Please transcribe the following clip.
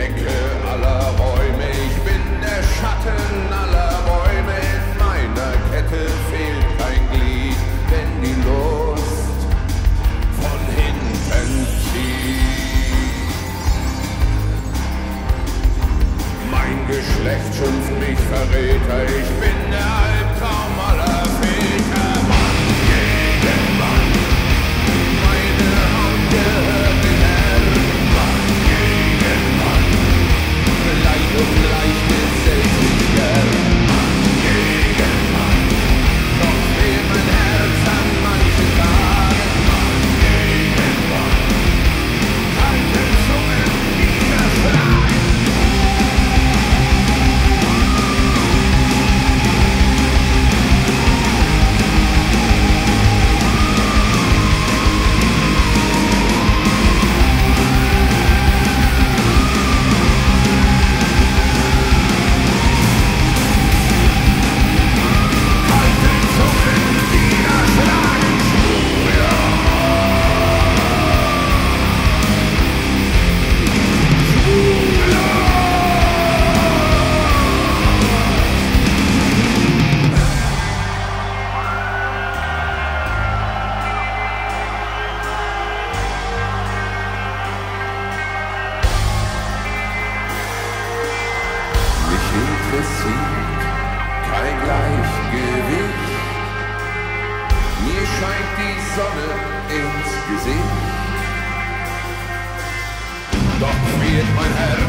Decke aller Räume, ich bin der Schatten aller Bäume. In meiner Kette fehlt kein Glied, wenn die Lust von hinten zieht. Mein Geschlecht schimpft mich Verräter, ich bin der Albtraum aller Väter. Mann gegen Mann, meine Haut gehört den Herren. Mann gegen Mann, Leid und Leicht gesellt sich gern. Mann gegen Mann, doch fehlt mein Herz an manchen Tagen. Mann gegen Mann, kalte Zungen niederschlagen. Interessiert kein Gleichgewicht. Mir scheint die Sonne ins Gesicht. Doch friert mein Herz